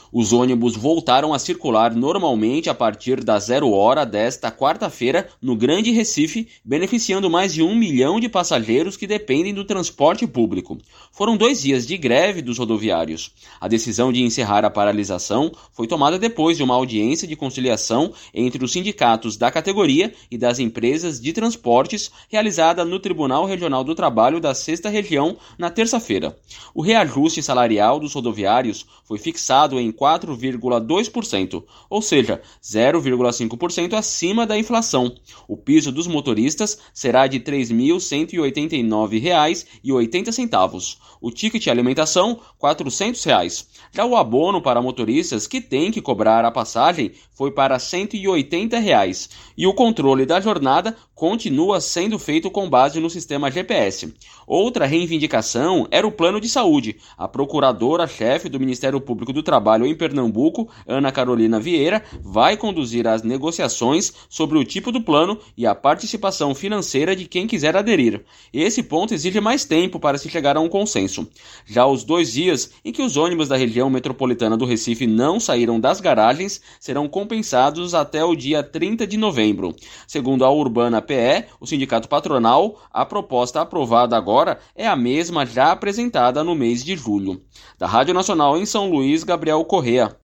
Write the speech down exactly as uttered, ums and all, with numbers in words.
Os ônibus voltaram a circular normalmente a partir da zero hora desta quarta-feira no Grande Recife, beneficiando mais de um milhão de passageiros que dependem do transporte público. Foram dois dias de greve dos rodoviários. A decisão de encerrar a paralisação foi tomada depois de uma audiência de conciliação entre os sindicatos da categoria e das empresas de transportes realizada no Tribunal Regional do Trabalho da Sexta Região na terça-feira. O reajuste salarial dos rodoviários foi fixado em quatro vírgula dois por cento, ou seja, zero vírgula cinco por cento acima da inflação. O piso dos motoristas será de três mil cento e oitenta e nove reais e oitenta centavos. O ticket de alimentação, quatrocentos reais. Já o abono para motoristas que têm que cobrar a passagem foi para cento e oitenta reais. E o controle da jornada continua sendo feito com base no sistema G P S. Outra reivindicação era o plano de saúde. A procuradora-chefe do Ministério Público do Trabalho em Pernambuco, Ana Carolina Vieira, vai conduzir as negociações sobre o tipo do plano e a participação financeira de quem quiser aderir. Esse ponto exige mais tempo para se chegar a um consenso. Já os dois dias em que os ônibus da região metropolitana do Recife não saíram das garagens serão compensados até o dia trinta de novembro. Segundo a Urbana P E, o sindicato patronal, a proposta aprovada agora é a mesma já apresentada no mês de julho. Da Rádio Nacional em São Luís, Gabriel Correa.